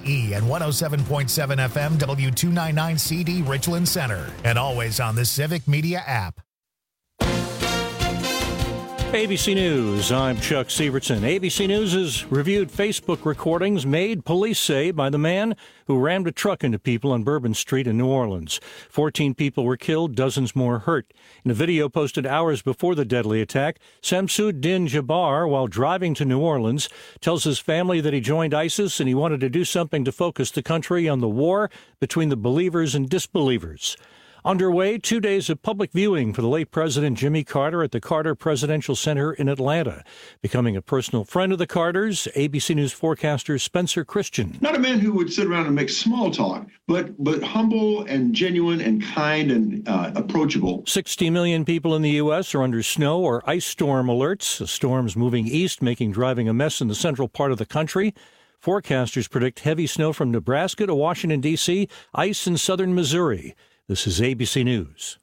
KBGE and 107.7 FM W299CD Richland Center. And always on the Civic Media app. ABC News, I'm Chuck Sievertson. ABC News has reviewed Facebook recordings made, police say, by the man who rammed a truck into people on Bourbon Street in New Orleans. 14 people were killed, dozens more hurt. In a video posted hours before the deadly attack, Samsud-Din Jabbar, while driving to New Orleans, tells his family that he joined ISIS and he wanted to do something to focus the country on the war between the believers and disbelievers. Underway, 2 days of public viewing for the late President Jimmy Carter at the Carter Presidential Center in Atlanta. Becoming a personal friend of the Carters, ABC News forecaster Spencer Christian. Not a man who would sit around and make small talk, but humble and genuine and kind and approachable. 60 million people in the U.S. are under snow or ice storm alerts. The storm's moving east, making driving a mess in the central part of the country. Forecasters predict heavy snow from Nebraska to Washington, D.C., ice in southern Missouri. This is ABC News.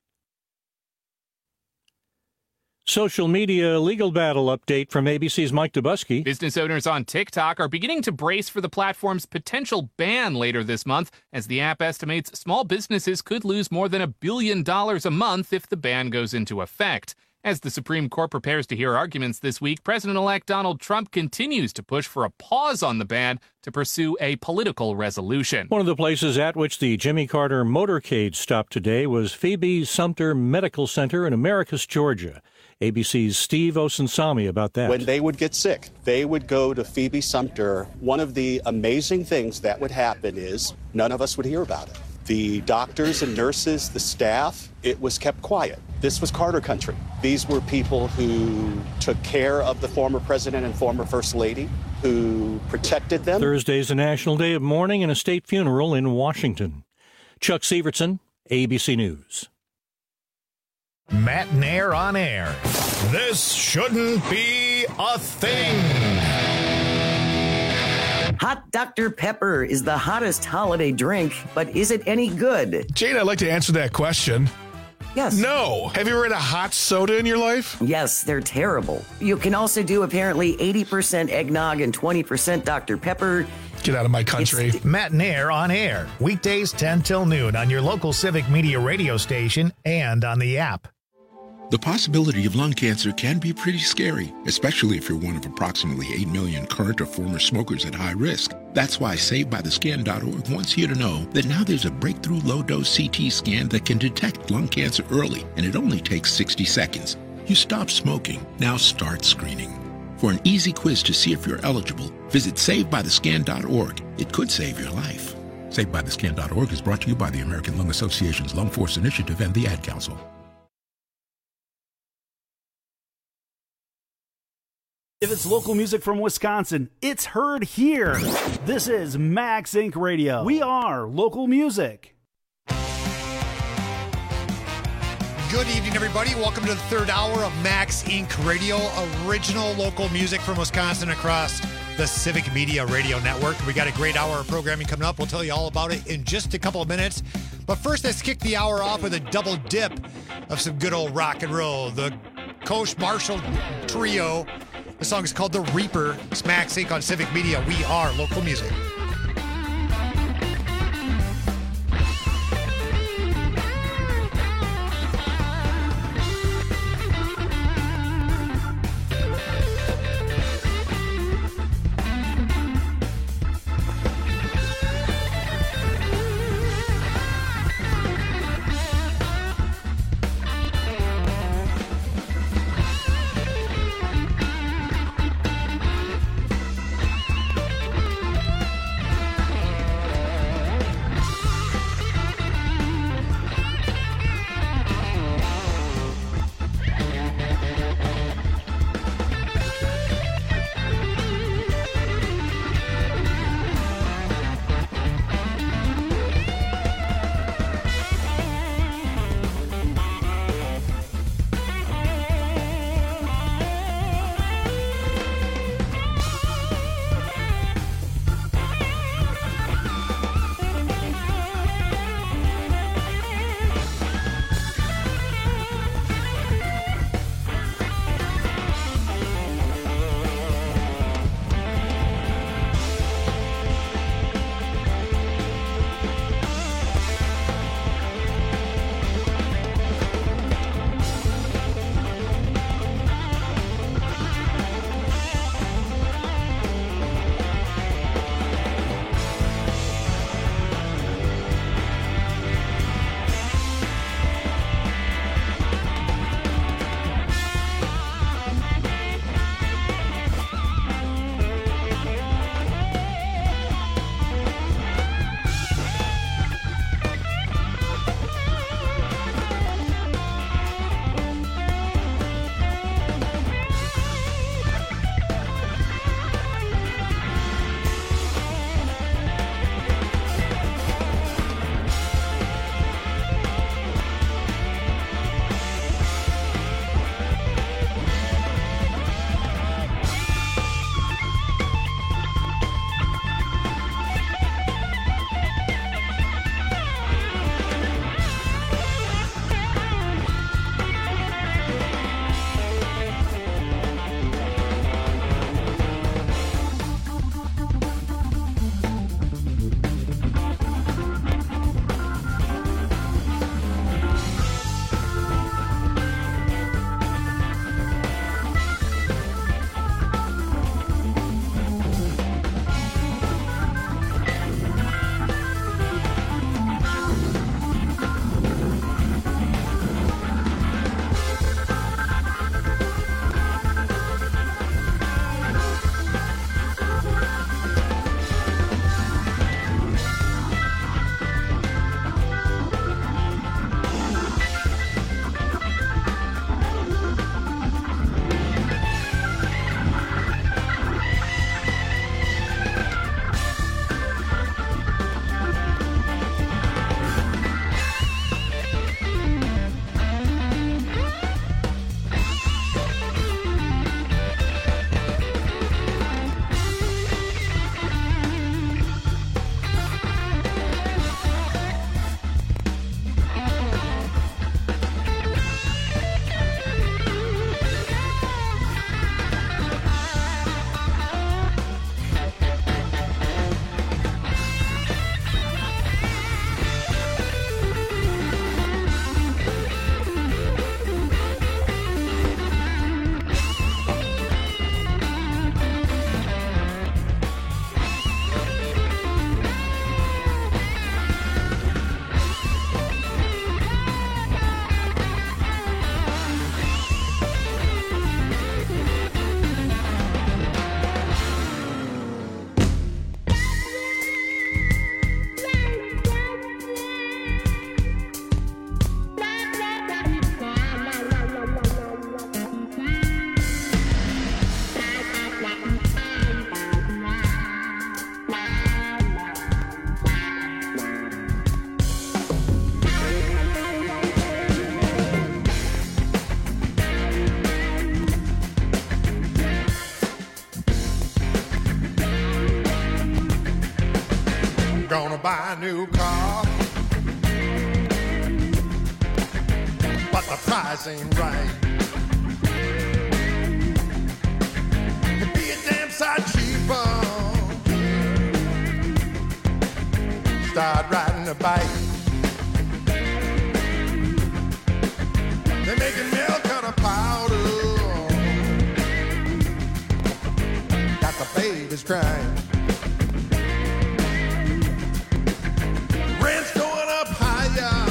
Social media legal battle update from ABC's Mike Dubusky. Business owners on TikTok are beginning to brace for the platform's potential ban later this month, as the app estimates small businesses could lose more than $1 billion a month if the ban goes into effect. As the Supreme Court prepares to hear arguments this week, President-elect Donald Trump continues to push for a pause on the ban to pursue a political resolution. One of the places at which the Jimmy Carter motorcade stopped today was Phoebe Sumter Medical Center in Americus, Georgia. ABC's Steve Osunsami about that. When they would get sick, they would go to Phoebe Sumter. One of the amazing things that would happen is none of us would hear about it. The doctors and nurses, the staff, it was kept quiet. This was Carter country. These were people who took care of the former president and former first lady, who protected them. Thursday's a national day of mourning and a state funeral in Washington. Chuck Sievertson, ABC News. Matt Nair on air. This shouldn't be a thing. Hot Dr. Pepper is the hottest holiday drink, but is it any good? Jane, I'd like to answer that question. Yes. No. Have you ever had a hot soda in your life? Yes, they're terrible. You can also do apparently 80% eggnog and 20% Dr. Pepper. Get out of my country. Matt Nair on air. Weekdays 10 till noon on your local Civic Media radio station and on the app. The possibility of lung cancer can be pretty scary, especially if you're one of approximately 8 million current or former smokers at high risk. That's why SaveByTheScan.org wants you to know that now there's a breakthrough low-dose CT scan that can detect lung cancer early, and it only takes 60 seconds. You stop smoking, now start screening. For an easy quiz to see if you're eligible, visit SaveByTheScan.org. It could save your life. SaveByTheScan.org is brought to you by the American Lung Association's Lung Force Initiative and the Ad Council. If it's local music from Wisconsin, it's heard here. This is Max Inc. Radio. We are local music. Good evening, everybody. Welcome to the third hour of Max Inc. Radio, original local music from Wisconsin across the Civic Media Radio Network. We got a great hour of programming coming up. We'll tell you all about it in just a couple of minutes. But first, let's kick the hour off with a double dip of some good old rock and roll. The Coach Marshall Trio. The song is called The Reaper. It's Max Inc. on Civic Media. We are local music. gonna buy a new car, but the price ain't right. It'd be a damn sight cheaper. Start riding a bike. They're making milk out of powder. Got the babies crying. Rent's going up higher.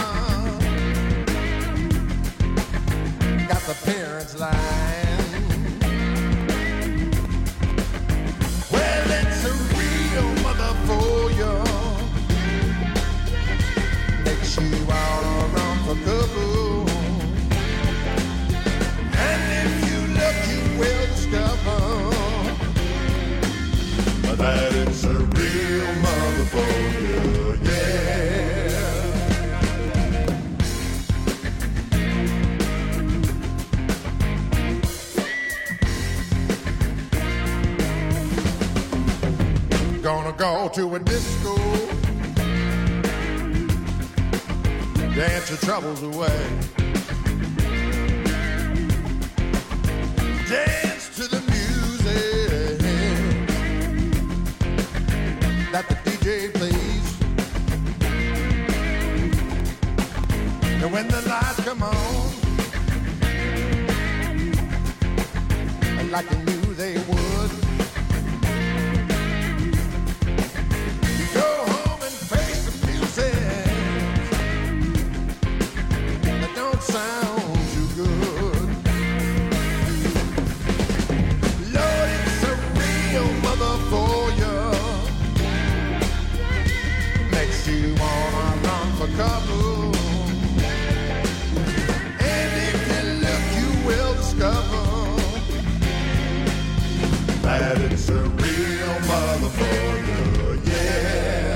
Got the parents lying. Well, it's a real mother for you. Makes you wanna run for cover. And if you look, you will discover that it's a real mother for you, yeah. Gonna go to a disco, dance your troubles away. Dance to the music that the DJ plays. And when the lights come on, like you knew they would, you go home and face the music that don't sound too good. Lord, it's a real mother for you. Makes you wanna run for cover. And if you look, you will discover that it's a real mother for you, yeah.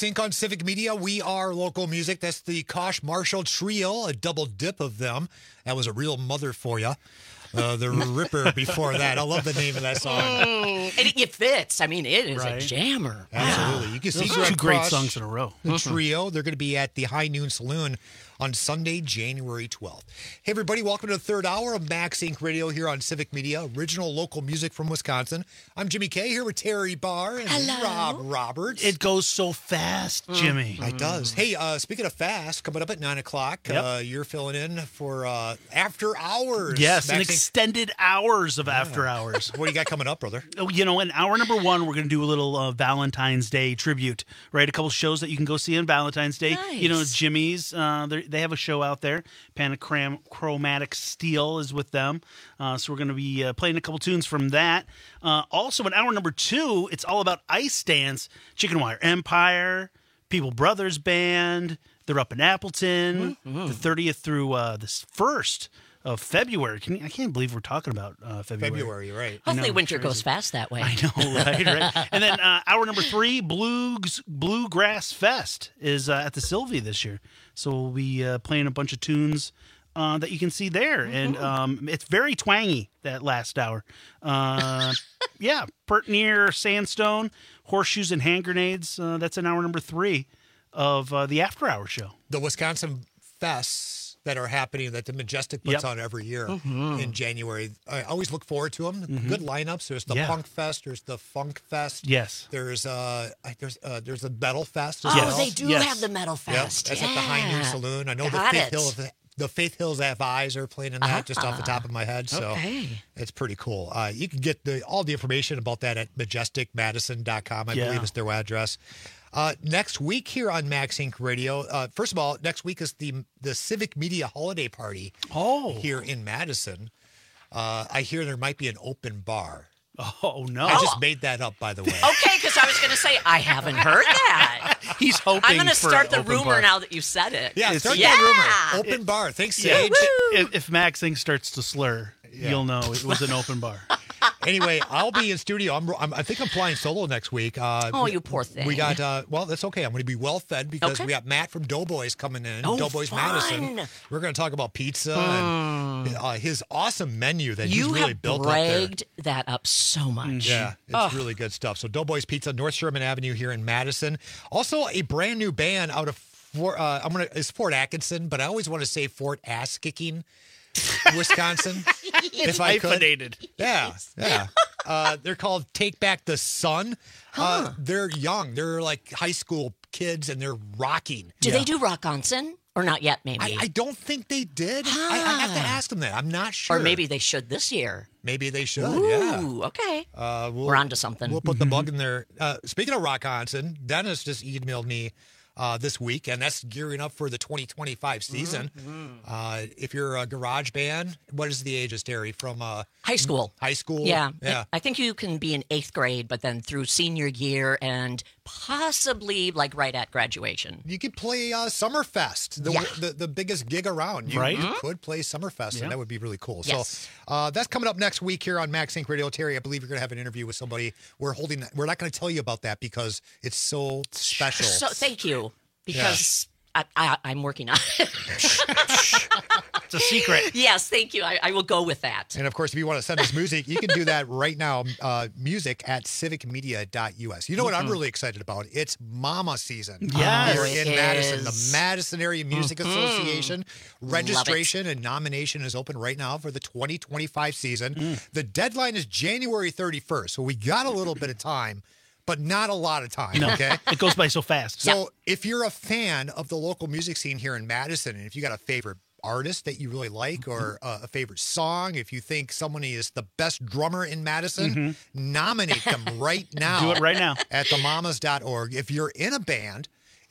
Inc. on Civic Media. We are local music. That's the Kosh Marshall Trio, a double dip of them. That was a real mother for you. The Ripper before that. I love the name of that song. And it fits. I mean, it is a jammer. Absolutely. You can see Those are two great songs in a row. The trio. They're going to be at the High Noon Saloon on Sunday, January 12th. Hey, everybody. Welcome to the third hour of Max Inc. Radio here on Civic Media, original local music from Wisconsin. I'm Jimmy K here with Terry Barr and Rob Roberts. It goes so fast, Jimmy. It does. Hey, speaking of fast, coming up at 9 o'clock, you're filling in for After Hours. Yes, Max Inc. extended hours of After Hours. What do you got coming up, brother? You know, in hour number one, we're going to do a little Valentine's Day tribute, right? A couple shows that you can go see on Valentine's Day. Nice. You know, Jimmy's, they have a show out there. Panachromatic Steel is with them. So we're going to be playing a couple tunes from that. Also, in hour number two, it's all about ice dance. Chicken Wire Empire, People Brothers Band. They're up in Appleton, the 30th through the 1st of February. I can't believe we're talking about February. You're right. Hopefully winter goes fast that way. I know, right? And then hour number 3, Bluegrass Fest is at the Sylvie this year. So we'll be playing a bunch of tunes that you can see there. And it's very twangy, that last hour. Yeah, Pert Near Sandstone, Horseshoes and Hand Grenades. That's in hour number 3 of the After Hour show. The Wisconsin Fests that are happening that the Majestic puts on every year in January. I always look forward to them. Good lineups. There's the Punk Fest. There's the Funk Fest. Yes. There's a Metal Fest as Oh, well. they do have the Metal Fest. That's at the High Noon Saloon. I know the Faith Hills F.I.s are playing in that just off the top of my head. So it's pretty cool. You can get all the information about that at majesticmadison.com. I believe is their address. Next week here on Max Inc. Radio, first of all, next week is the Civic Media Holiday Party here in Madison. I hear there might be an open bar. Oh, no. I just made that up, by the way. Okay, because I was going to say, I haven't heard that. He's hoping I'm going to for start the open rumor bar. now that you said it. Yeah, start that rumor. Open bar. Thanks, Sage. If Max Inc. starts to slur, you'll know it was an open bar. Anyway, I'll be in studio. I think I'm flying solo next week. Oh, you poor thing. We got, well, that's okay. I'm going to be well fed because we got Matt from Doughboys coming in. Oh, Doughboys fun. Madison. We're going to talk about pizza and his awesome menu that he's really built up there. You have bragged that up so much. Yeah, it's really good stuff. So Doughboys Pizza, North Sherman Avenue here in Madison. Also, a brand new band out of it's Fort Atkinson, but I always want to say Fort Ass-Kicking, Wisconsin. If I could. Yeah. They're called Take Back the Sun. They're young. They're like high school kids, and they're rocking. Do they do Rock-onson? Or not yet, maybe? I don't think they did. I have to ask them that. I'm not sure. Or maybe they should this year. Maybe they should, Ooh, okay. We're on to something. We'll put the bug in there. Speaking of Rock-onson, Dennis just emailed me this week, and that's gearing up for the 2025 season. If you're a garage band, what is the age of Terry? From high school. High school? Yeah. Yeah. I think you can be in 8th grade, but then through senior year and possibly like right at graduation. You could play Summerfest, the biggest gig around. You could play Summerfest, and that would be really cool. Yes. So that's coming up next week here on Max Inc. Radio. Terry, I believe you're going to have an interview with somebody. We're not going to tell you about that because it's so special. So thank you, because I'm working on it. It's a secret. Yes, thank you. I will go with that. And of course, if you want to send us music, you can do that right now. Music at civicmedia.us. You know what I'm really excited about? It's Mama season. Yes. Here in Madison. The Madison Area Music Association. Registration and nomination is open right now for the 2025 season. The deadline is January 31st, so we got a little bit of time. But not a lot of time, okay? It goes by so fast. So if you're a fan of the local music scene here in Madison, and if you got a favorite artist that you really like or a favorite song, if you think someone is the best drummer in Madison, nominate them right now. Do it right now. At themamas.org. If you're in a band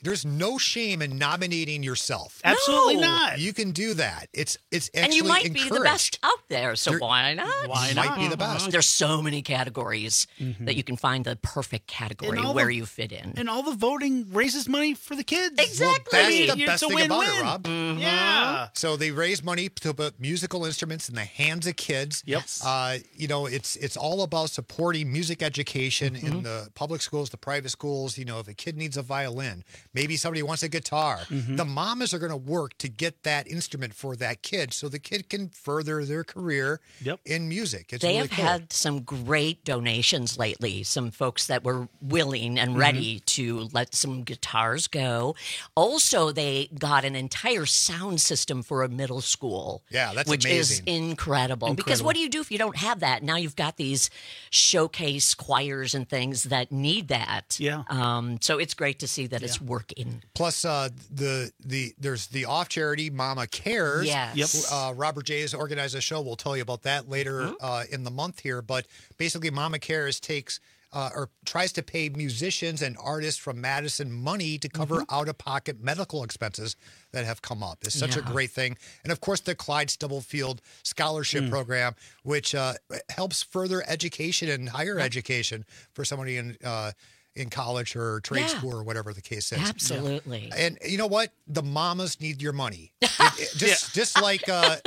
there's no shame in nominating yourself. Absolutely No. not. You can do that. It's actually And you might encouraged. be the best out there, so why not? Why might be the best. There's so many categories that you can find the perfect category And all where the- you fit in. And all the voting raises money for the kids. Exactly. That's I mean, the best it's a thing about it, win-win. Rob. Yeah. So they raise money to put musical instruments in the hands of kids. Yep. It's all about supporting music education in the public schools, the private schools. If a kid needs a violin, maybe somebody wants a guitar, the mamas are going to work to get that instrument for that kid so the kid can further their career in music. It's They really have cool. had some great donations lately. Some folks that were willing and ready to let some guitars go. Also, they got an entire sound system for a middle school. Yeah, that's which amazing. is incredible. Because what do you do if you don't have that? Now you've got these showcase choirs and things that need that. Yeah. So it's great to see that it's working. Plus, there's the off charity Mama Cares. Yes. Yep. Robert J has organized a show. We'll tell you about that later in the month here. But basically, Mama Cares takes or tries to pay musicians and artists from Madison money to cover out-of-pocket medical expenses that have come up. It's such a great thing. And of course, the Clyde Stubblefield Scholarship Program, which helps further education and higher education for somebody in college or trade school or whatever the case is. Absolutely. And you know what? The mamas need your money. Just like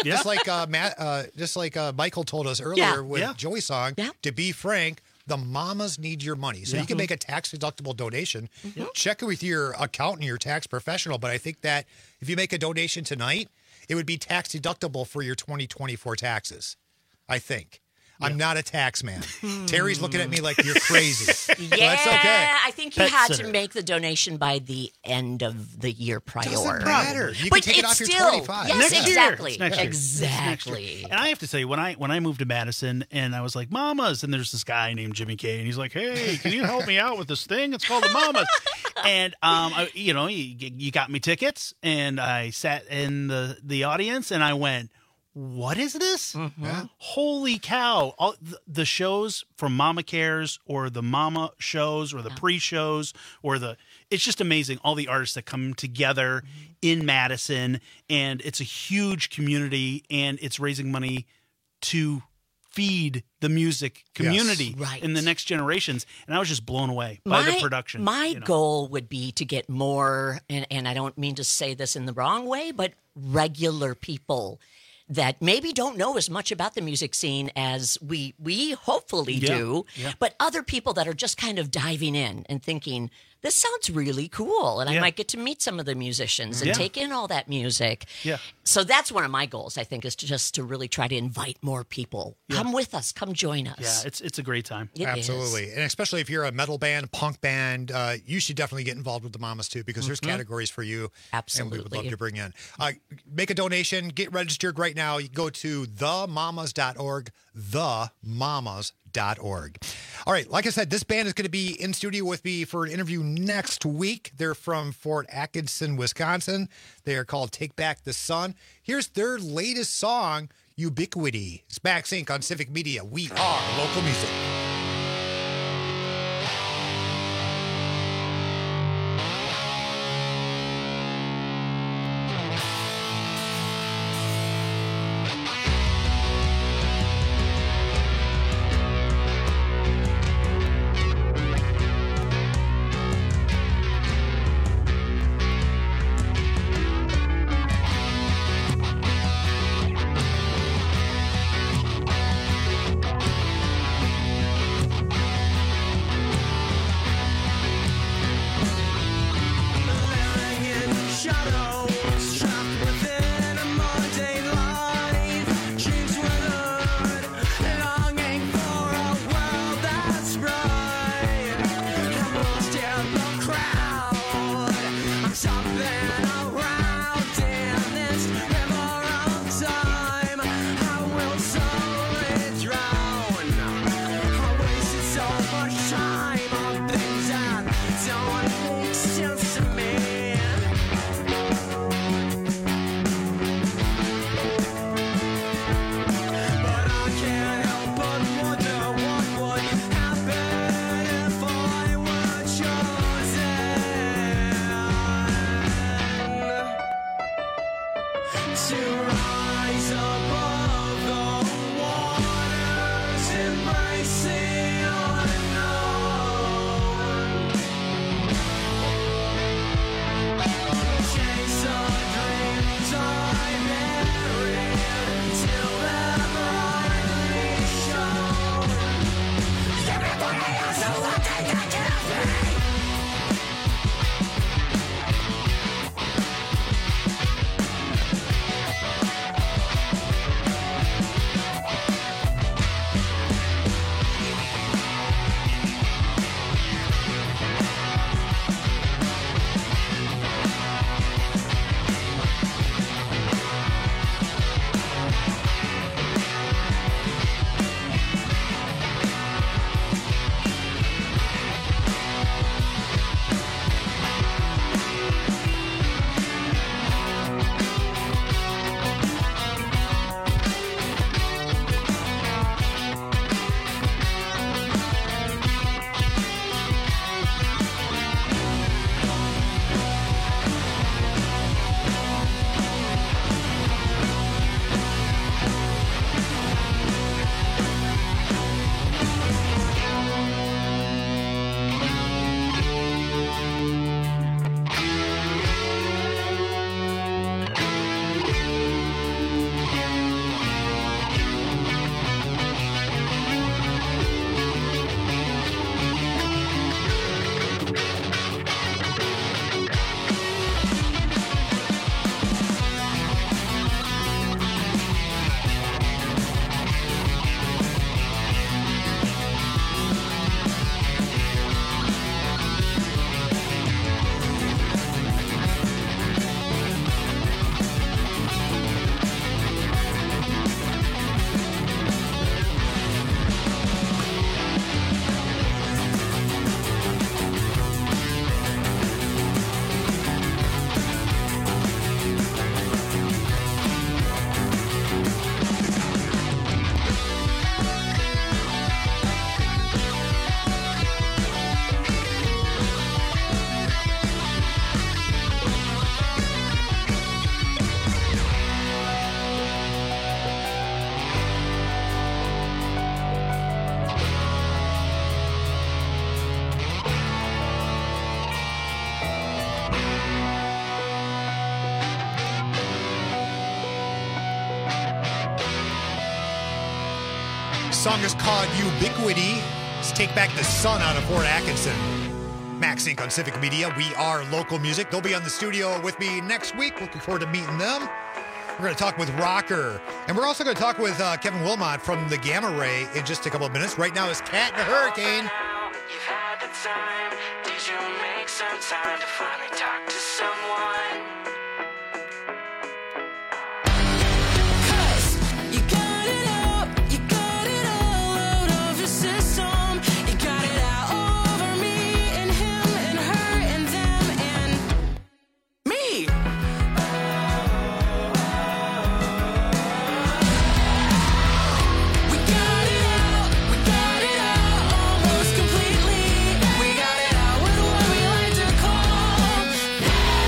Michael told us earlier with Joey's song. To be frank, the mamas need your money. So you can make a tax-deductible donation. Check it with your accountant, your tax professional. But I think that if you make a donation tonight, it would be tax-deductible for your 2024 taxes, I think. I'm not a tax man. Terry's looking at me like you're crazy. That's okay. I think you had to make the donation by the end of the year prior. Doesn't matter. You But can take it it's off still, your 25. Yes, Next year. exactly. It's next year. Exactly. And I have to tell you, when I moved to Madison and I was like, Mamas, and there's this guy named Jimmy K, and he's like, hey, can you help me out with this thing? It's called the Mamas. And you got me tickets, and I sat in the audience, and I went, what is this? Holy cow. All the shows from Mama Cares or the Mama shows or the pre-shows or it's just amazing. All the artists that come together in Madison, and it's a huge community, and it's raising money to feed the music community in the next generations. And I was just blown away by the production. My goal would be to get more, and I don't mean to say this in the wrong way, but regular people that maybe don't know as much about the music scene as we hopefully do, but other people that are just kind of diving in and thinking, this sounds really cool, and I might get to meet some of the musicians and take in all that music. So that's one of my goals, I think, is just to really try to invite more people. Come with us. Come join us. Yeah, it's a great time. Absolutely. And especially if you're a metal band, punk band, you should definitely get involved with the Mamas too, because there's categories for you. Absolutely. And we would love to bring in. Make a donation. Get registered right now. You can go to themamas.org, themamas.org. All right. Like I said, this band is going to be in studio with me for an interview next week. They're from Fort Atkinson, Wisconsin. They are called Take Back the Sun. Here's their latest song, Ubiquity. It's Max Inc. on Civic Media. We are local music. Song is called Ubiquity. Let's take back the sun out of Fort Atkinson. Max Inc. on Civic Media. We are local music. They'll be on the studio with me next week. Looking forward to meeting them. We're going to talk with Rocker. And we're also going to talk with Kevin Wilmot from the Gamma Ray in just a couple of minutes. Right now is Cat and the Hurricane. You've had the time. Did you make some time to finally talk to someone? Completely, we got it out with what we like to call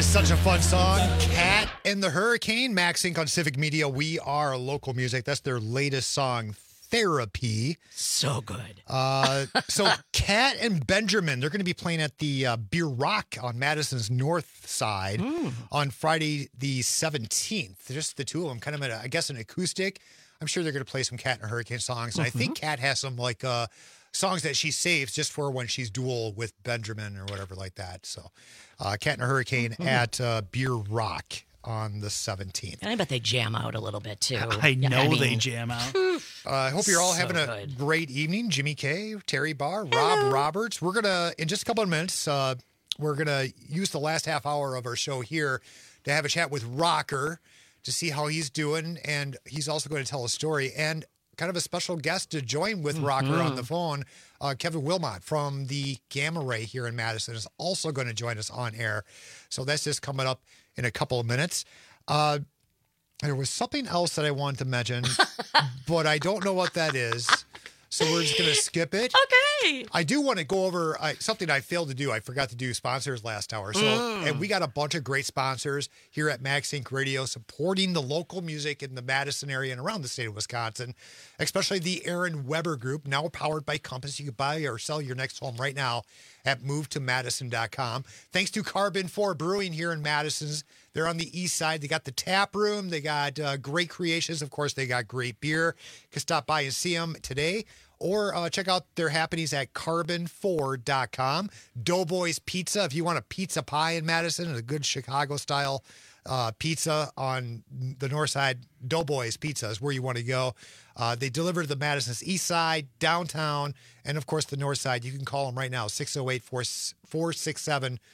is such a fun song. Cat and the Hurricane, Max Inc. on Civic Media. We are local music. That's their latest song, Therapy. So good. So Cat and Benjamin, they're going to be playing at the Beer Rock on Madison's north side on Friday the 17th. Just the two of them, kind of, I guess, an acoustic. I'm sure they're going to play some Cat and Hurricane songs. And I think Cat has some, like, songs that she saves just for when she's dual with Benjamin or whatever like that. So Cat and Hurricane at Beer Rock on the 17th. And I bet they jam out a little bit, too. I know they jam out. I hope you're all So having a good. great evening. Jimmy K, Terry Barr, Rob Roberts. We're going to, in just a couple of minutes, we're going to use the last half hour of our show here to have a chat with Rocker to see how he's doing. And he's also going to tell a story and kind of a special guest to join with Rocker on the phone. Kevin Wilmot from the Gamma Ray here in Madison is also going to join us on air. So that's just coming up in a couple of minutes. There was something else that I wanted to mention, but I don't know what that is. So we're just going to skip it. Okay. I do want to go over something I failed to do. I forgot to do sponsors last hour. So, and we got a bunch of great sponsors here at Max Inc. Radio supporting the local music in the Madison area and around the state of Wisconsin, especially the Aaron Weber Group, now powered by Compass. You can buy or sell your next home right now at movetomadison.com. Thanks to Carbon 4 Brewing here in Madison's. They're on the east side. They got the tap room. They got great creations. Of course, they got great beer. You can stop by and see them today or check out their happenings at carbon4.com. Doughboys Pizza. If you want a pizza pie in Madison, a good Chicago-style pizza on the north side, Doughboys Pizza is where you want to go. They deliver to the Madison's east side, downtown, and, of course, the north side. You can call them right now, 608-467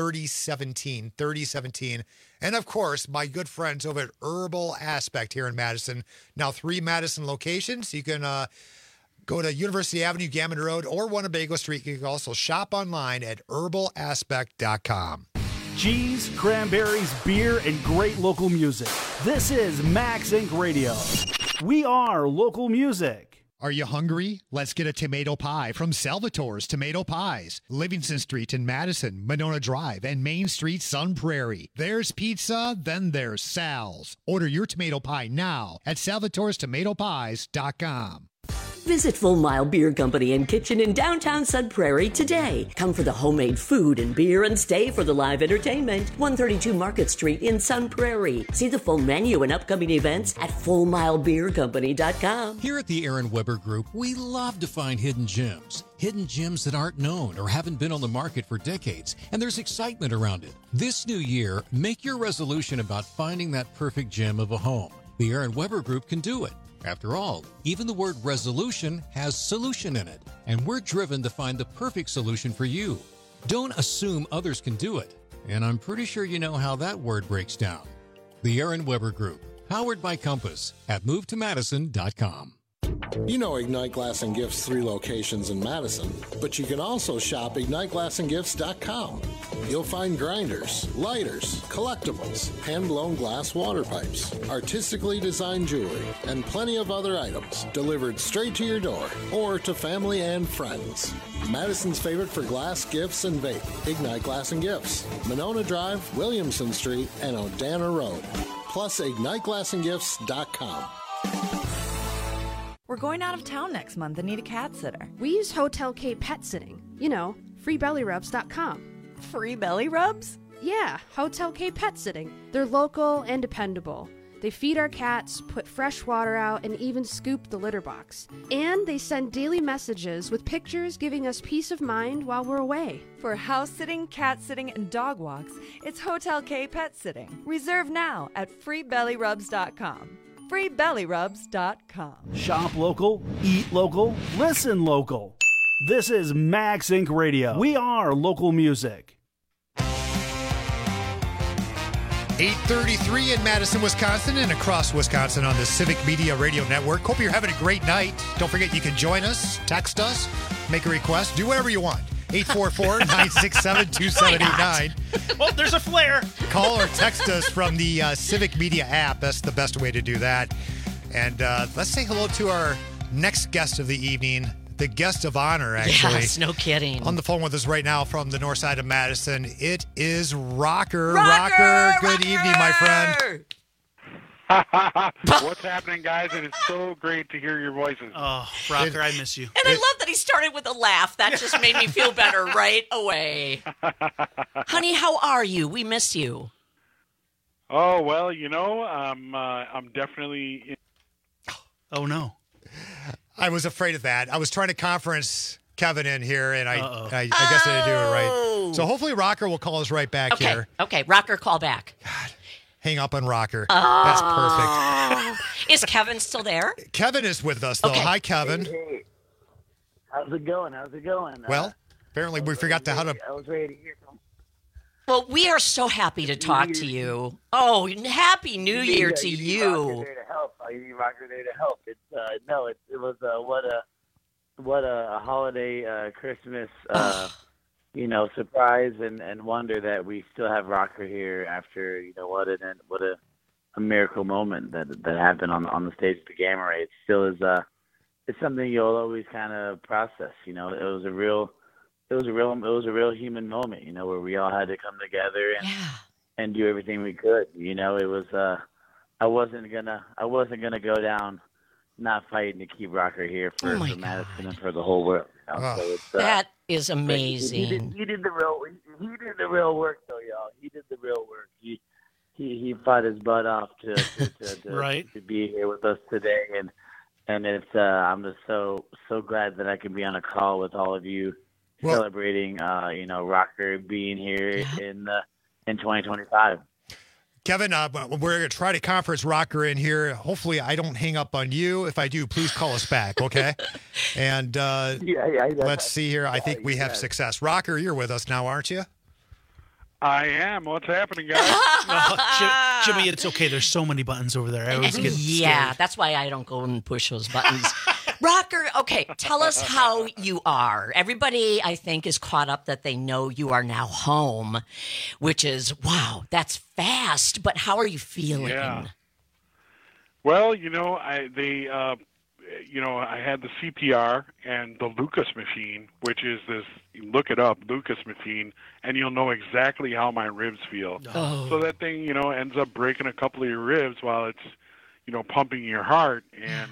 3017. And of course, my good friends over at Herbal Aspect here in Madison. Now 3 Madison locations. You can go to University Avenue, Gammon Road, or Winnebago Street. You can also shop online at herbalaspect.com. Cheese, cranberries, beer, and great local music. This is Max Inc. Radio. We are local music. Are you hungry? Let's get a tomato pie from Salvatore's Tomato Pies. Livingston Street in Madison, Monona Drive, and Main Street, Sun Prairie. There's pizza, then there's Sal's. Order your tomato pie now at salvatorestomatopies.com. Visit Full Mile Beer Company and Kitchen in downtown Sun Prairie today. Come for the homemade food and beer and stay for the live entertainment. 132 Market Street in Sun Prairie. See the full menu and upcoming events at FullMileBeerCompany.com. Here at the Aaron Weber Group, we love to find hidden gems. Hidden gems that aren't known or haven't been on the market for decades, and there's excitement around it. This new year, make your resolution about finding that perfect gem of a home. The Aaron Weber Group can do it. After all, even the word resolution has solution in it, and we're driven to find the perfect solution for you. Don't assume others can do it, and I'm pretty sure you know how that word breaks down. The Aaron Weber Group, powered by Compass at movetomadison.com. You know Ignite Glass and Gifts 3 locations in Madison, but you can also shop IgniteGlassandGifts.com. You'll find grinders, lighters, collectibles, hand-blown glass water pipes, artistically designed jewelry, and plenty of other items delivered straight to your door or to family and friends. Madison's favorite for glass, gifts, and vape, Ignite Glass and Gifts, Monona Drive, Williamson Street, and Odana Road. Plus, IgniteGlassandGifts.com. We're going out of town next month and need a cat sitter. We use Hotel K Pet Sitting. You know, freebellyrubs.com. Free belly rubs? Yeah, Hotel K Pet Sitting. They're local and dependable. They feed our cats, put fresh water out, and even scoop the litter box. And they send daily messages with pictures giving us peace of mind while we're away. For house sitting, cat sitting, and dog walks, it's Hotel K Pet Sitting. Reserve now at freebellyrubs.com. freebellyrubs.com. Shop local, eat local, listen local. This is Max Inc. Radio. We are local music. 8:33 in Madison, Wisconsin, and across Wisconsin on the Civic Media Radio Network. Hope you're having a great night. Don't forget you can join us, text us, make a request, do whatever you want. 844-967-2789. Well, there's a flare. Call or text us from the Civic Media app. That's the best way to do that. And let's say hello to our next guest of the evening. the guest of honor, actually. Yes, no kidding. On the phone with us right now from the north side of Madison, it is Rocker. Rocker, good evening, my friend. What's happening, guys? It is so great to hear your voices. Oh, Rocker, I miss you. And I love that he started with a laugh. That just made me feel better right away. Honey, how are you? We miss you. Oh, well, I'm definitely... Oh, no. I was afraid of that. I was trying to conference Kevin in here, and I guess I didn't do it right. So hopefully Rocker will call us right back here. Okay, Rocker, call back. God, hang up on Rocker. That's perfect. Is Kevin still there? Kevin is with us, though. Okay. Hi, Kevin. Hey. How's it going? Well, apparently we forgot how to... I was ready to hear from. Well, we are so happy to talk to you. Oh, Happy New Year to you. You need Rocker there to help. It was what a holiday Christmas surprise and wonder that we still have Rocker here after what a miracle moment that happened on the stage at the Gamma Ray. It still is it's something you'll always kind of process. It was a real human moment, where we all had to come together and do everything we could. It was I wasn't gonna go down not fighting to keep Rocker here for Madison and for the whole world. So it's, that is amazing. He did the real work, though, y'all. He did the real work. He fought his butt off to to be here with us today, and it's I'm just so glad that I can be on a call with all of you celebrating Rocker being here in 2025. Kevin, we're going to try to conference Rocker in here. Hopefully I don't hang up on you. If I do, please call us back, okay? And let's see here. I think we have success. Rocker, you're with us now, aren't you? I am. What's happening, guys? Jimmy, it's okay. There's so many buttons over there. I always get scared. That's why I don't go and push those buttons. Rocker, okay, tell us how you are. Everybody, I think, is caught up that they know you are now home, which is, wow, that's fast. But how are you feeling? Yeah. Well, I had the CPR and the Lucas machine, which is this, look it up, Lucas machine, and you'll know exactly how my ribs feel. Oh. So that thing, ends up breaking a couple of your ribs while it's, pumping your heart. And,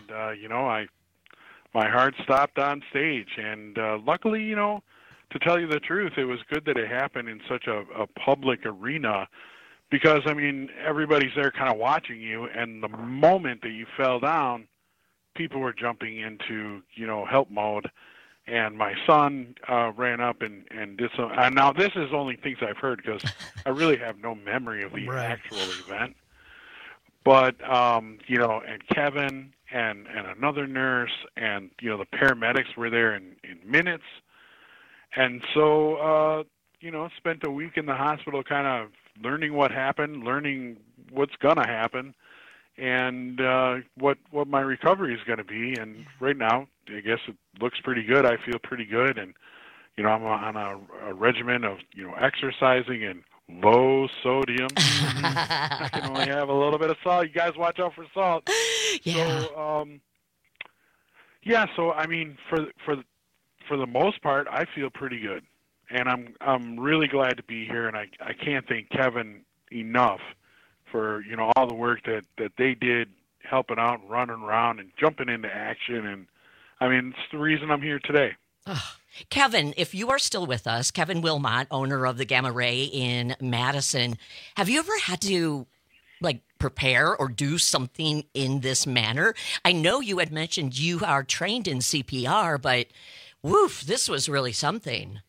my heart stopped on stage. And luckily, to tell you the truth, it was good that it happened in such a public arena because, everybody's there kind of watching you. And the moment that you fell down, people were jumping into, help mode. And my son ran up and did some. And now this is only things I've heard because I really have no memory of the actual event. But, and Kevin and another nurse and, the paramedics were there in minutes. And so, spent a week in the hospital kind of learning what happened, learning what's going to happen, and what my recovery is going to be. And right now, I guess it looks pretty good. I feel pretty good. And, I'm on a regimen of, exercising and low sodium. I can only have a little bit of salt. You guys watch out for salt. Yeah. So, for the most part, I feel pretty good. And I'm really glad to be here, and I can't thank Kevin enough for, all the work that they did helping out and running around and jumping into action. And, it's the reason I'm here today. Kevin, if you are still with us, Kevin Wilmot, owner of the Gamma Ray in Madison, have you ever had to, prepare or do something in this manner? I know you had mentioned you are trained in CPR, but, woof, this was really something.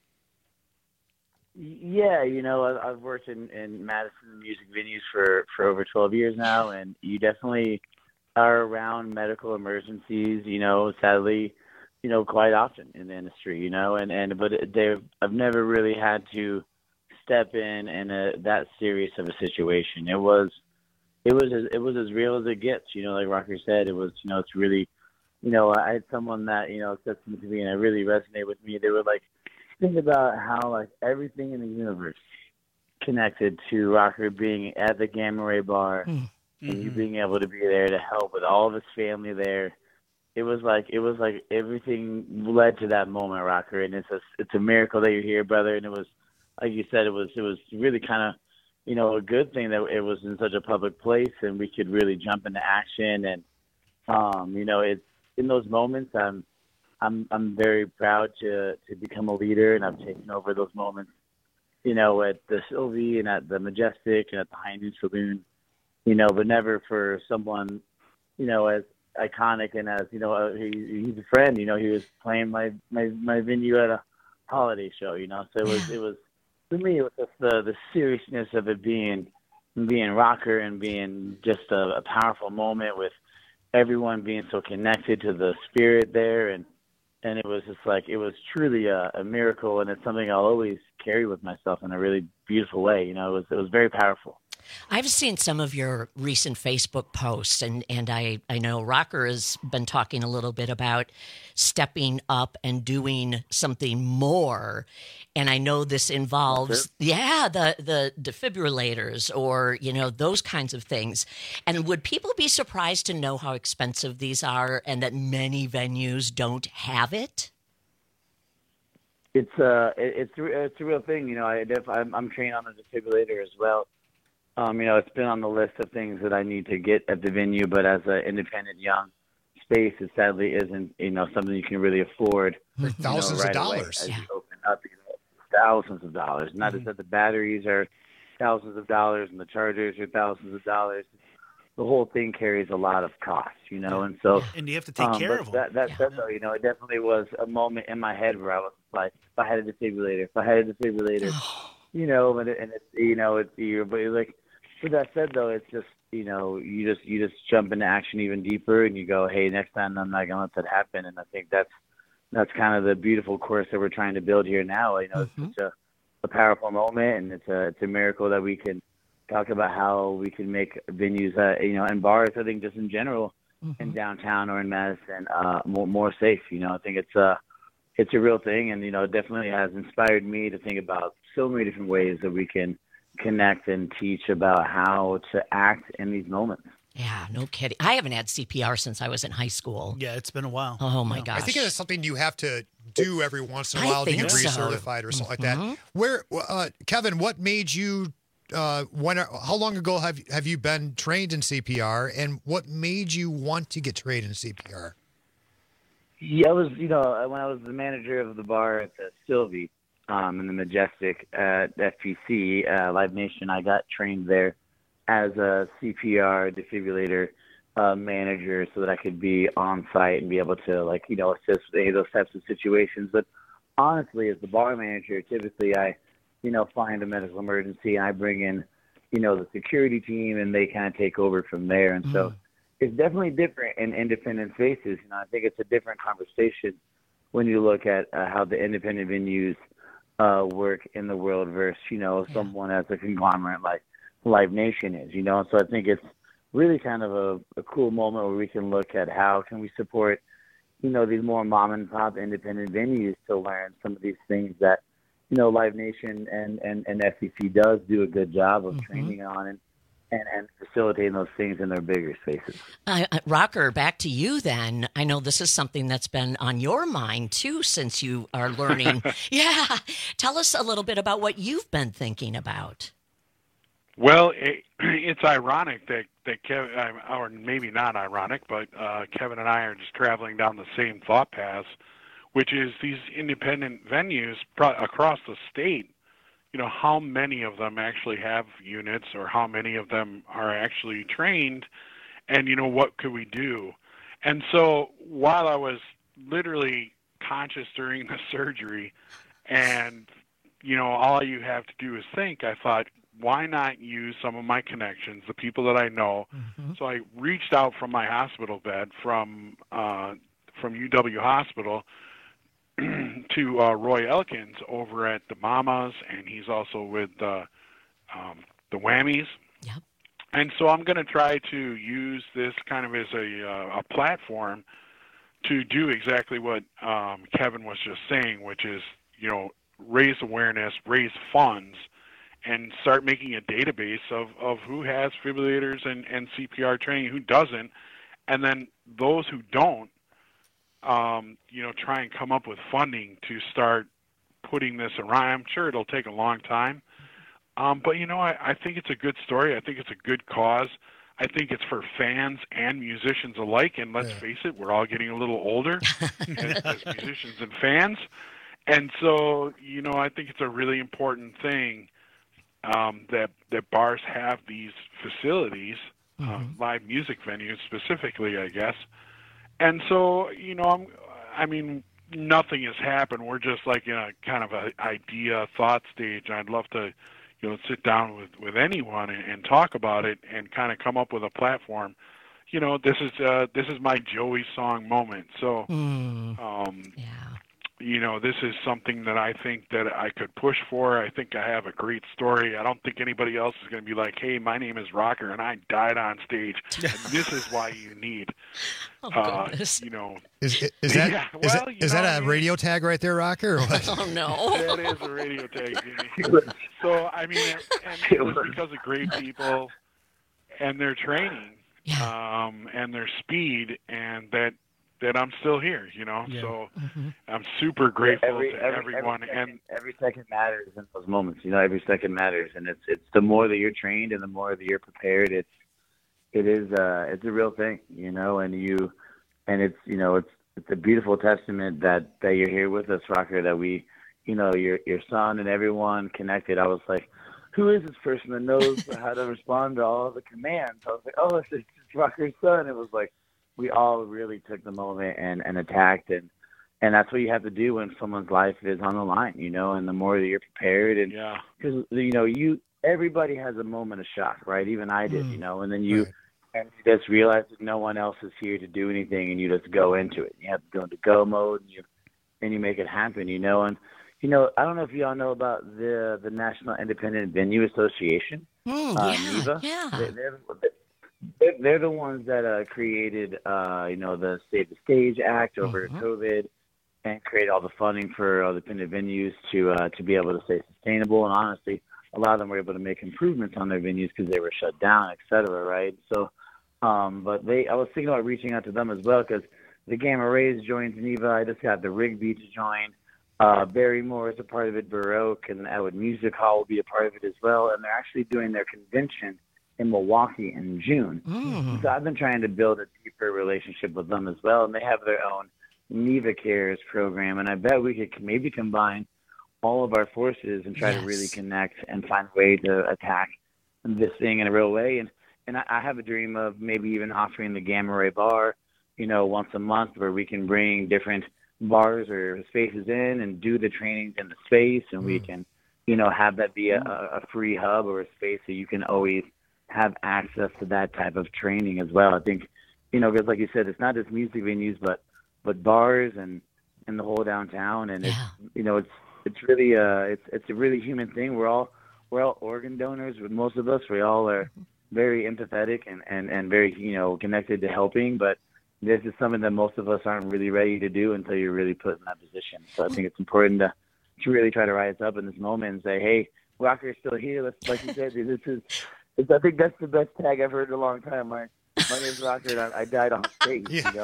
Yeah, I've worked in Madison music venues for over 12 years now, and you definitely are around medical emergencies, sadly, quite often in the industry, but I've never really had to step in that serious of a situation. It was as real as it gets, like Rocker said. It was, it's really, I had someone that, said something to me and it really resonated with me. They were like, think about how everything in the universe connected to Rocker being at the Gamma Ray bar and you being able to be there to help with all of his family there. it was like everything led to that moment, Rocker, and it's a miracle that you're here, brother. And it was, like you said, it was really kind of, you know, a good thing that it was in such a public place and we could really jump into action. And you know, it's in those moments I'm very proud to become a leader, and I've taken over those moments, you know, at the Sylvie and at the Majestic and at the High Noon Saloon, you know, but never for someone, you know, as iconic and as, you know, he's a friend. You know, he was playing my venue at a holiday show, you know, so it was for me, it was just the seriousness of it being Rocker and being just a powerful moment with everyone being so connected to the spirit there, and it was just like, it was truly a miracle, and it's something I'll always carry with myself in a really beautiful way. You know, it was very powerful. I've seen some of your recent Facebook posts, and I know Rocker has been talking a little bit about stepping up and doing something more. And I know this involves, the defibrillators or, you know, those kinds of things. And would people be surprised to know how expensive these are and that many venues don't have it? It's a real thing. You know, I'm trained on the defibrillator as well. You know, it's been on the list of things that I need to get at the venue, but as an independent young space, it sadly isn't, you know, something you can really afford. For thousands of dollars. As you open up, you know, thousands of dollars. Not just that the batteries are thousands of dollars and the chargers are thousands of dollars. The whole thing carries a lot of cost, you know, and so. And you have to take care of them. That said, though, you know, it definitely was a moment in my head where I was like, if I had a defibrillator, you know, and it's, you know, it's you, but like. With that said, though, it's just, you know, you just jump into action even deeper, and you go, hey, next time I'm not gonna let that happen. And I think that's kind of the beautiful course that we're trying to build here now. You know, it's such a powerful moment, and it's a miracle that we can talk about how we can make venues, you know, and bars, I think, just in general, in downtown or in Madison, more safe. You know, I think it's a real thing, and you know, it definitely has inspired me to think about so many different ways that we can connect and teach about how to act in these moments. Yeah, no kidding. I haven't had CPR since I was in high school. Yeah, it's been a while. Oh, my gosh. I think it's something you have to do every once in a while to get recertified or something like that. Where, Kevin, what made you, how long ago have you been trained in CPR, and what made you want to get trained in CPR? Yeah, I was, you know, when I was the manager of the bar at the Sylvie, in the Majestic at FPC, Live Nation, I got trained there as a CPR defibrillator manager so that I could be on site and be able to, like, you know, assist with those types of situations. But honestly, as the bar manager, typically I, you know, find a medical emergency and I bring in, you know, the security team and they kind of take over from there. And so it's definitely different in independent spaces. You know, I think it's a different conversation when you look at how the independent venues work in the world versus, you know, someone as a conglomerate like Live Nation is, you know. So I think it's really kind of a cool moment where we can look at how can we support, you know, these more mom and pop independent venues to learn some of these things that, you know, Live Nation and FCC does do a good job of training on and facilitating those things in their bigger spaces. Rocker, back to you then. I know this is something that's been on your mind, too, since you are learning. Yeah. Tell us a little bit about what you've been thinking about. Well, it's ironic that Kevin, or maybe not ironic, but Kevin and I are just traveling down the same thought paths, which is these independent venues across the state. You know, how many of them actually have units, or how many of them are actually trained, and, you know, what could we do? And so while I was literally conscious during the surgery and, you know, all you have to do is think, I thought, why not use some of my connections, the people that I know? So I reached out from my hospital bed from UW Hospital to Roy Elkins over at the Mamas, and he's also with the Whammies. Yep. And so I'm going to try to use this kind of as a platform to do exactly what Kevin was just saying, which is, you know, raise awareness, raise funds, and start making a database of who has defibrillators and CPR training, who doesn't, and then those who don't, try and come up with funding to start putting this around. I'm sure it'll take a long time. But, I think it's a good story. I think it's a good cause. I think it's for fans and musicians alike. And let's face it, we're all getting a little older as musicians and fans. And so, I think it's a really important thing that bars have these facilities, live music venues specifically, I guess. And so, nothing has happened. We're just like in a kind of an idea, thought stage. I'd love to, sit down with anyone and talk about it and kind of come up with a platform. This is my Joey song moment. So, this is something that I think that I could push for. I think I have a great story. I don't think anybody else is going to be like, hey, my name is Rocker and I died on stage. And this is why you need, Is that a radio tag right there, Rocker? Or what? Oh, no. That is a radio tag, Jimmy. So, and it was because of great people and their training and their speed and that I'm still here, So I'm super grateful to everyone. Every second matters in those moments. Every second matters, and it's the more that you're trained and the more that you're prepared. It's a real thing, and it's a beautiful testament that you're here with us, Rocker. That we, your son and everyone connected. I was like, who is this person that knows how to respond to all the commands? I was like, oh, it's Rocker's son. It was like, we all really took the moment and attacked, and that's what you have to do when someone's life is on the line, and the more that you're prepared, and because everybody has a moment of shock, right? Even I did, and then you just realize that no one else is here to do anything, and you just go into it. You have to go into go mode, and you make it happen, and I don't know if you all know about the National Independent Venue Association, NIVA. They're the ones that created, the Save the Stage Act over COVID, and created all the funding for all the independent venues to be able to stay sustainable. And honestly, a lot of them were able to make improvements on their venues because they were shut down, et cetera, right? So, but I was thinking about reaching out to them as well because the Gamma Rays joined NIVA. I just got the Rigby to join. Barrymore is a part of it. Baroque and Atwood Music Hall will be a part of it as well. And they're actually doing their convention in Milwaukee in June. So I've been trying to build a deeper relationship with them as well, and they have their own NIVA Cares program, and I bet we could maybe combine all of our forces and try to really connect and find a way to attack this thing in a real way. And I have a dream of maybe even offering the Gamma Ray Bar, once a month, where we can bring different bars or spaces in and do the trainings in the space, and we can, have that be a free hub or a space so you can always have access to that type of training as well. I think, because like you said, it's not just music venues, but bars and the whole downtown. And it's really it's a really human thing. We're all organ donors. With most of us, we all are very empathetic and very connected to helping. But this is something that most of us aren't really ready to do until you're really put in that position. So I think it's important to really try to rise up in this moment and say, hey, Rocker's still here. Let's, like you said, I think that's the best tag I've heard in a long time. My name's Rocker, and I died on stage.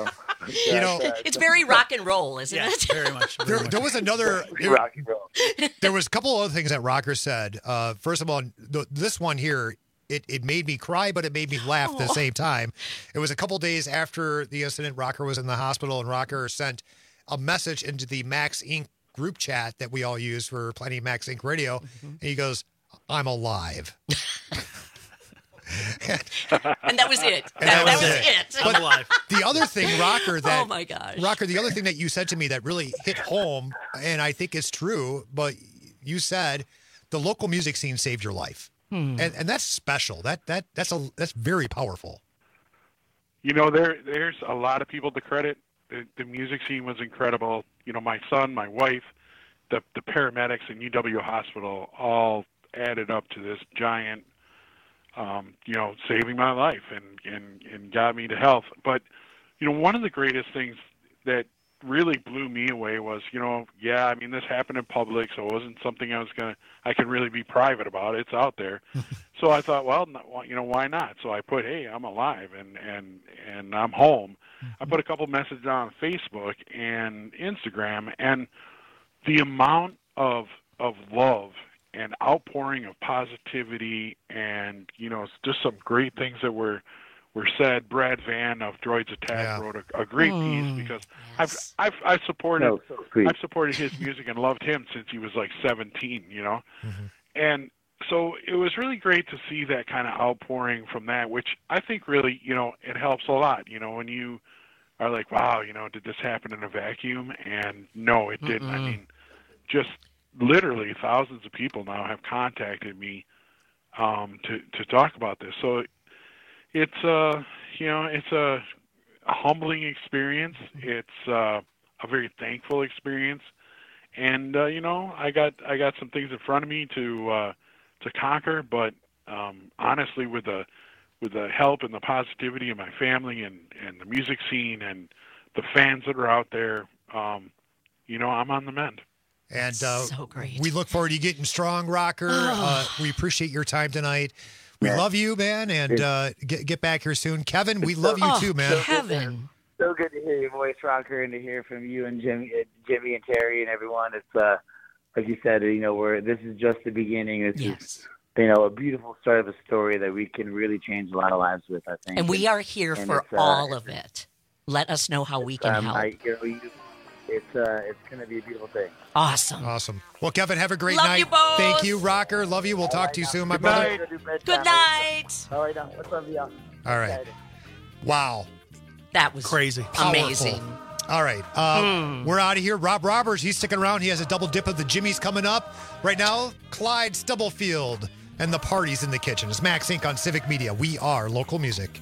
It's very rock and roll, isn't it? Very much. There was another. Rock and roll. There was a couple of other things that Rocker said. First of all, this one here, it made me cry, but it made me laugh at the same time. It was a couple days after the incident. Rocker was in the hospital, and Rocker sent a message into the Max Inc. group chat that we all use for Plenty of Max Inc. Radio, and he goes, "I'm alive." And that was it. That was it. But the other thing, Rocker, oh my gosh, Rocker, the other thing that you said to me that really hit home, and I think it's true, but you said the local music scene saved your life, and that's special. That's very powerful. There's a lot of people to credit. The music scene was incredible. My son, my wife, the paramedics in UW Hospital all added up to this giant. Saving my life and got me to health. But, one of the greatest things that really blew me away was, I mean, this happened in public, so it wasn't something I could really be private about. It's out there. So I thought, well, why not? So I put, hey, I'm alive and I'm home. I put a couple messages on Facebook and Instagram, and the amount of love and outpouring of positivity and, just some great things that were said. Brad Van of Droids Attack wrote a great piece because I've supported his music and loved him since he was like 17, and so it was really great to see that kind of outpouring from that, which I think really, it helps a lot, when you are like, wow, did this happen in a vacuum? And no, it didn't. I mean, just literally thousands of people now have contacted me to talk about this. So it's it's a humbling experience. It's a very thankful experience, and I got some things in front of me to conquer. But honestly, with the help and the positivity of my family and the music scene and the fans that are out there, I'm on the mend. And so great. We look forward to you getting strong, Rocker. We appreciate your time tonight. We love you, man, and get back here soon. Kevin, we love you too, man. Kevin. So good to hear your voice, Rocker, and to hear from you and Jimmy and Terry and everyone. It's like you said, this is just the beginning. This is a beautiful start of a story that we can really change a lot of lives with, I think. And we are here for all of it. Let us know how we can help. It's going to be a beautiful thing. Awesome. Well, Kevin, have a great Love night. you both. Thank you, Rocker. Love you. We'll talk to you soon, my brother. Good night. All right, what's up, y'all? All right. Wow. That was crazy. Amazing. Powerful. All right. We're out of here. Rob Roberts, he's sticking around. He has a double dip of the Jimmys coming up. Right now, Clyde Stubblefield and the Party's in the Kitchen. It's Max Inc. on Civic Media. We are local music.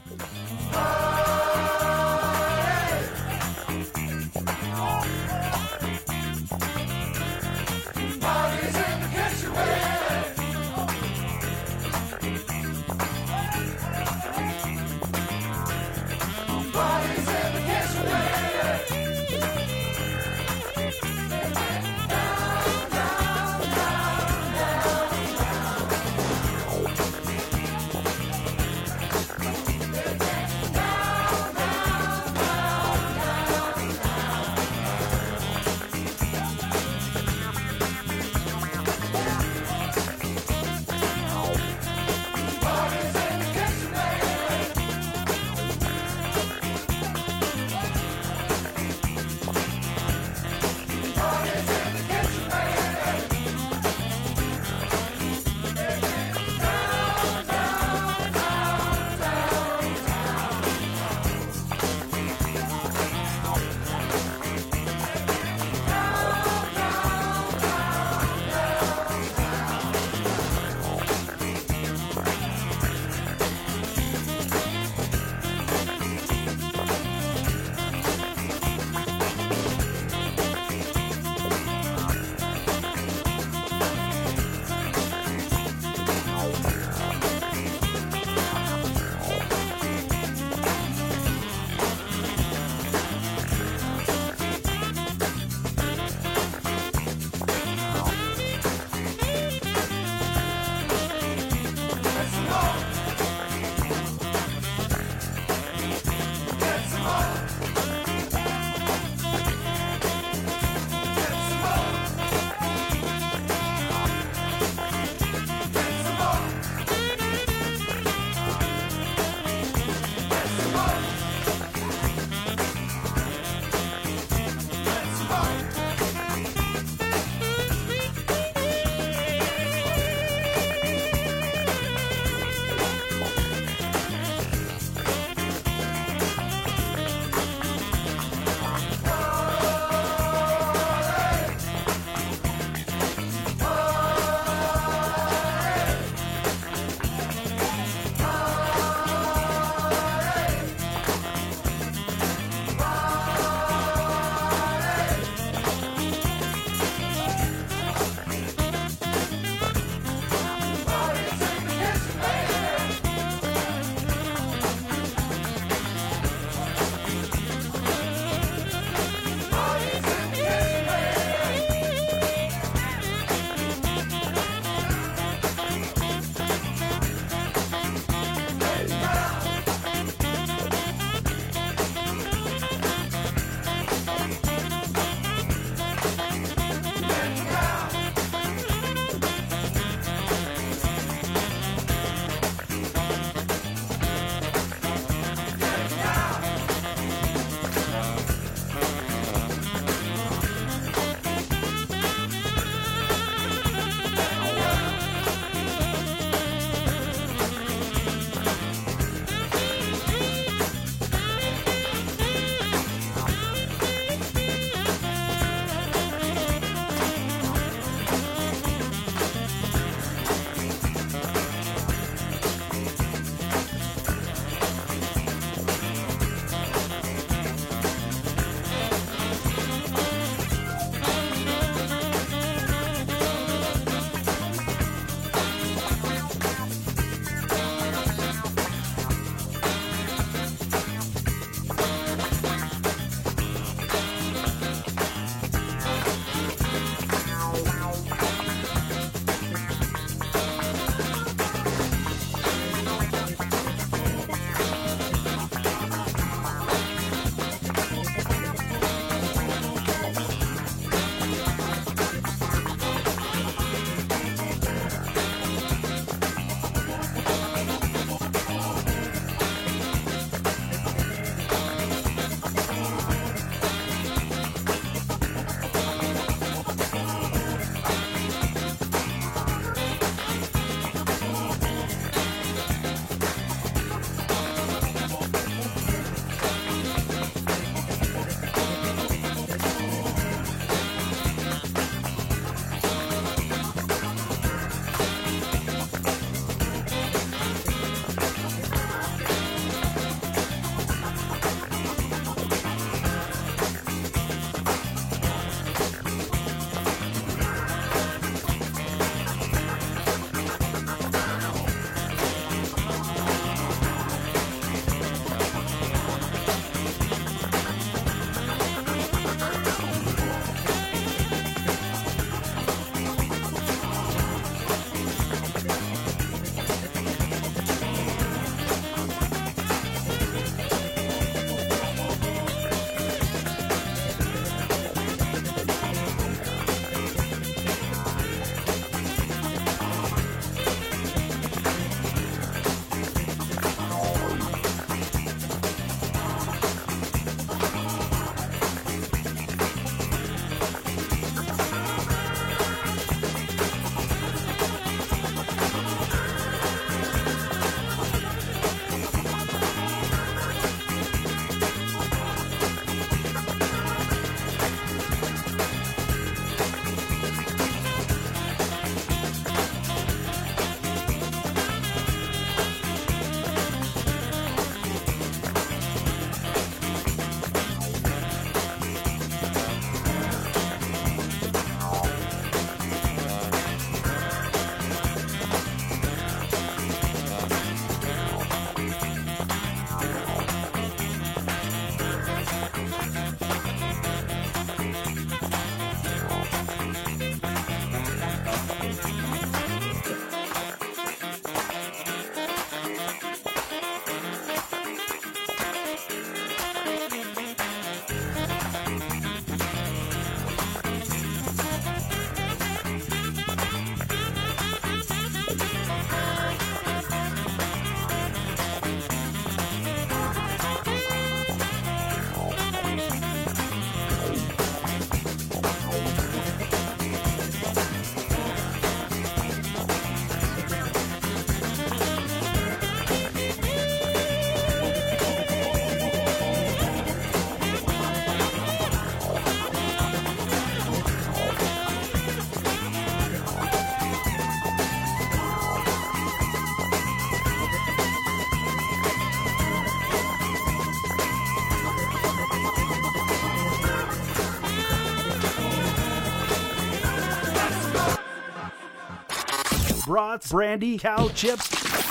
brats, brandy, cow chips,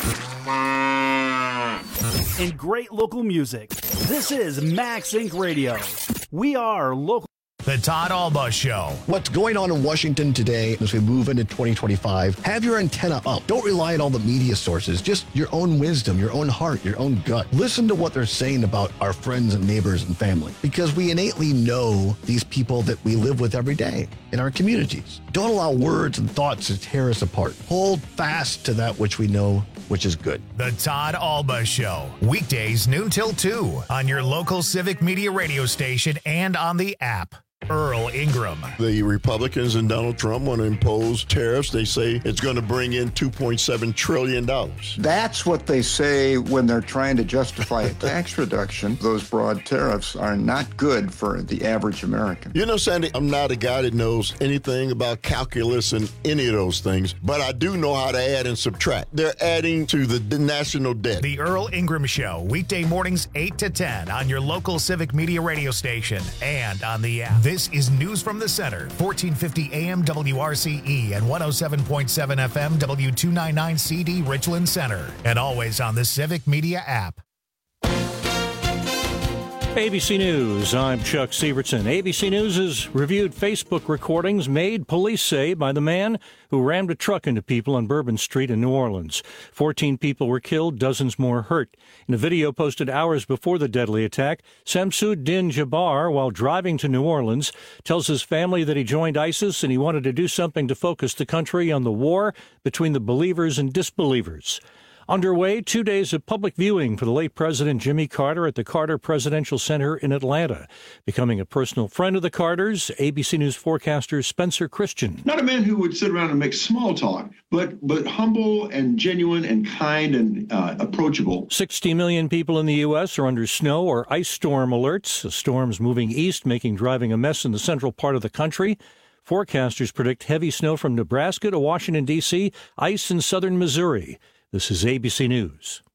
and great local music. This is Max Inc. Radio. We are local. The Todd Alba Show. What's going on in Washington today as we move into 2025? Have your antenna up. Don't rely on all the media sources. Just your own wisdom, your own heart, your own gut. Listen to what they're saying about our friends and neighbors and family, because we innately know these people that we live with every day in our communities. Don't allow words and thoughts to tear us apart. Hold fast to that which we know, which is good. The Todd Alba Show. Weekdays noon till 2 on your local Civic Media radio station and on the app. Earl Ingram. The Republicans and Donald Trump want to impose tariffs. They say it's going to bring in $2.7 trillion. That's what they say when they're trying to justify a tax reduction. Those broad tariffs are not good for the average American. You know, Sandy, I'm not a guy that knows anything about calculus and any of those things, but I do know how to add and subtract. They're adding to the national debt. The Earl Ingram Show, weekday mornings 8 to 10 on your local Civic Media radio station and on the app. This is News from the Center, 1450 AM WRCE and 107.7 FM W299CD Richland Center, and always on the Civic Media app. ABC News, I'm Chuck Sievertson. ABC News has reviewed Facebook recordings made, police say, by the man who rammed a truck into people on Bourbon Street in New Orleans. 14 people were killed, dozens more hurt. In a video posted hours before the deadly attack, Samsud-Din Jabbar, while driving to New Orleans, tells his family that he joined ISIS and he wanted to do something to focus the country on the war between the believers and disbelievers. Underway, 2 days of public viewing for the late President Jimmy Carter at the Carter Presidential Center in Atlanta. Becoming a personal friend of the Carters, ABC News forecaster Spencer Christian. Not a man who would sit around and make small talk, but humble and genuine and kind and approachable. 60 million people in the U.S. are under snow or ice storm alerts. The storm's moving east, making driving a mess in the central part of the country. Forecasters predict heavy snow from Nebraska to Washington, D.C., ice in southern Missouri. This is ABC News.